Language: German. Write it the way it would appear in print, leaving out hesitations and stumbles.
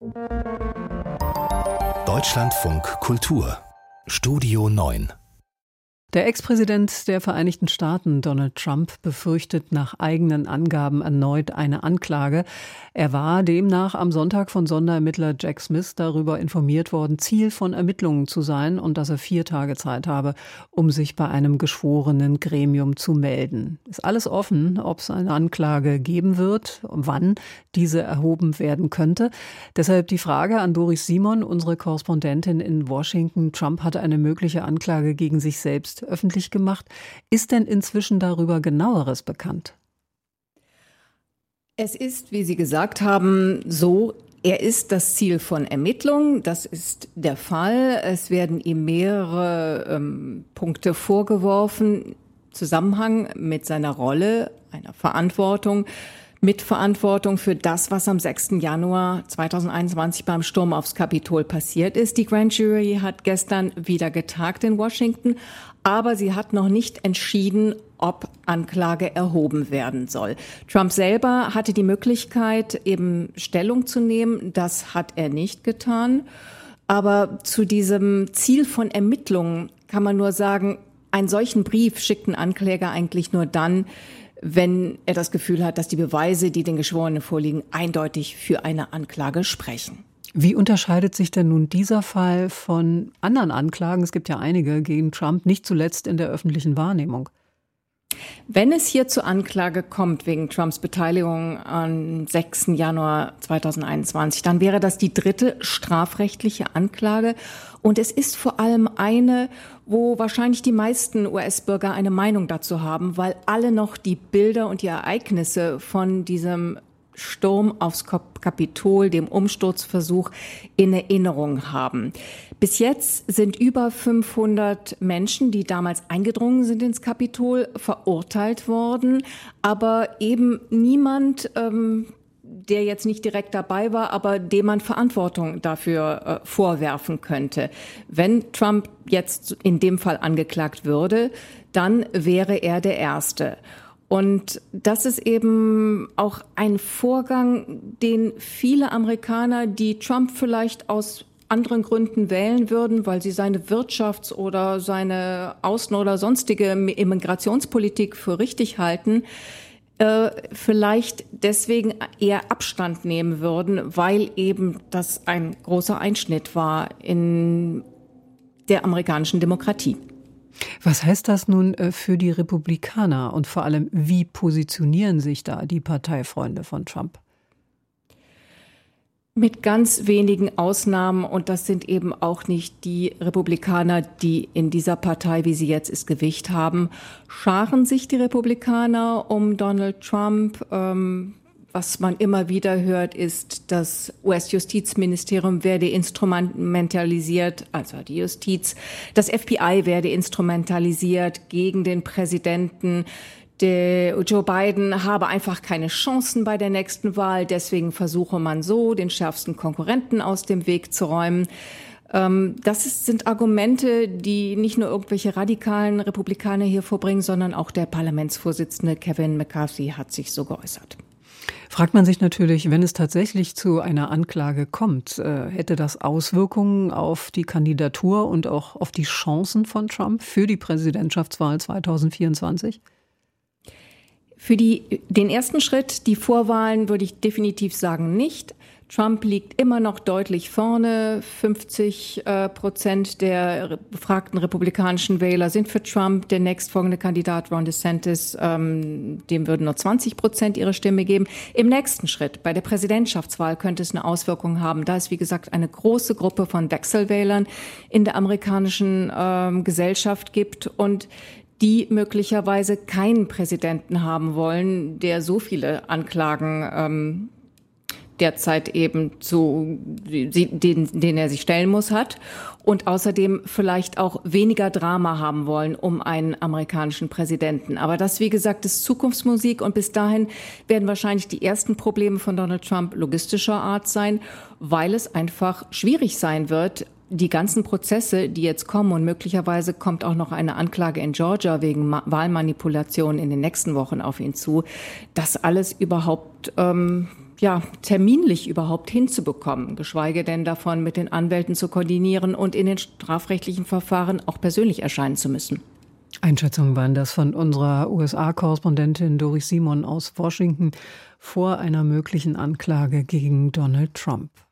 Deutschlandfunk Kultur Studio 9. Der Ex-Präsident der Vereinigten Staaten, Donald Trump, befürchtet nach eigenen Angaben erneut eine Anklage. Er war demnach am Sonntag von Sonderermittler Jack Smith darüber informiert worden, Ziel von Ermittlungen zu sein und dass er 4 Tage Zeit habe, um sich bei einem geschworenen Gremium zu melden. Ist alles offen, ob es eine Anklage geben wird, wann diese erhoben werden könnte. Deshalb die Frage an Doris Simon, unsere Korrespondentin in Washington. Trump hatte eine mögliche Anklage gegen sich selbst öffentlich gemacht. Ist denn inzwischen darüber Genaueres bekannt? Es ist, wie Sie gesagt haben, so, er ist das Ziel von Ermittlungen. Das ist der Fall. Es werden ihm mehrere Punkte vorgeworfen, Zusammenhang mit seiner Rolle, einer Verantwortung, Mitverantwortung für das, was am 6. Januar 2021 beim Sturm aufs Kapitol passiert ist. Die Grand Jury hat gestern wieder getagt in Washington, aber sie hat noch nicht entschieden, ob Anklage erhoben werden soll. Trump selber hatte die Möglichkeit, eben Stellung zu nehmen. Das hat er nicht getan. Aber zu diesem Ziel von Ermittlungen kann man nur sagen, einen solchen Brief schickt ein Ankläger eigentlich nur dann, wenn er das Gefühl hat, dass die Beweise, die den Geschworenen vorliegen, eindeutig für eine Anklage sprechen. Wie unterscheidet sich denn nun dieser Fall von anderen Anklagen? Es gibt ja einige gegen Trump, nicht zuletzt in der öffentlichen Wahrnehmung. Wenn es hier zur Anklage kommt wegen Trumps Beteiligung am 6. Januar 2021, dann wäre das die 3. strafrechtliche Anklage. Und es ist vor allem eine, wo wahrscheinlich die meisten US-Bürger eine Meinung dazu haben, weil alle noch die Bilder und die Ereignisse von diesem Sturm aufs Kapitol, dem Umsturzversuch, in Erinnerung haben. Bis jetzt sind über 500 Menschen, die damals eingedrungen sind ins Kapitol, verurteilt worden, aber eben niemand, der jetzt nicht direkt dabei war, aber dem man Verantwortung dafür vorwerfen könnte. Wenn Trump jetzt in dem Fall angeklagt würde, dann wäre er der Erste. Und das ist eben auch ein Vorgang, den viele Amerikaner, die Trump vielleicht aus anderen Gründen wählen würden, weil sie seine Wirtschafts- oder seine Außen- oder sonstige Immigrationspolitik für richtig halten, vielleicht deswegen eher Abstand nehmen würden, weil eben das ein großer Einschnitt war in der amerikanischen Demokratie. Was heißt das nun für die Republikaner und vor allem, wie positionieren sich da die Parteifreunde von Trump? Mit ganz wenigen Ausnahmen, und das sind eben auch nicht die Republikaner, die in dieser Partei, wie sie jetzt ist, Gewicht haben, scharen sich die Republikaner um Donald Trump. Was man immer wieder hört, ist, das US-Justizministerium werde instrumentalisiert, also die Justiz. Das FBI werde instrumentalisiert gegen den Präsidenten. Der Joe Biden habe einfach keine Chancen bei der nächsten Wahl. Deswegen versuche man so, den schärfsten Konkurrenten aus dem Weg zu räumen. Sind Argumente, die nicht nur irgendwelche radikalen Republikaner hier vorbringen, sondern auch der Parlamentsvorsitzende Kevin McCarthy hat sich so geäußert. Fragt man sich natürlich, wenn es tatsächlich zu einer Anklage kommt, hätte das Auswirkungen auf die Kandidatur und auch auf die Chancen von Trump für die Präsidentschaftswahl 2024? Für den ersten Schritt, die Vorwahlen, würde ich definitiv sagen, nicht. Trump liegt immer noch deutlich vorne. 50% der befragten republikanischen Wähler sind für Trump. Der nächstfolgende Kandidat, Ron DeSantis, dem würden nur 20% ihre Stimme geben. Im nächsten Schritt, bei der Präsidentschaftswahl, könnte es eine Auswirkung haben. Da es, wie gesagt, eine große Gruppe von Wechselwählern in der amerikanischen Gesellschaft gibt und die möglicherweise keinen Präsidenten haben wollen, der so viele Anklagen derzeit eben denen er sich stellen muss, hat. Und außerdem vielleicht auch weniger Drama haben wollen um einen amerikanischen Präsidenten. Aber das, wie gesagt, ist Zukunftsmusik. Und bis dahin werden wahrscheinlich die ersten Probleme von Donald Trump logistischer Art sein, weil es einfach schwierig sein wird, die ganzen Prozesse, die jetzt kommen, und möglicherweise kommt auch noch eine Anklage in Georgia wegen Wahlmanipulation in den nächsten Wochen auf ihn zu, das alles überhaupt terminlich überhaupt hinzubekommen, geschweige denn davon mit den Anwälten zu koordinieren und in den strafrechtlichen Verfahren auch persönlich erscheinen zu müssen. Einschätzungen waren das von unserer USA-Korrespondentin Doris Simon aus Washington vor einer möglichen Anklage gegen Donald Trump.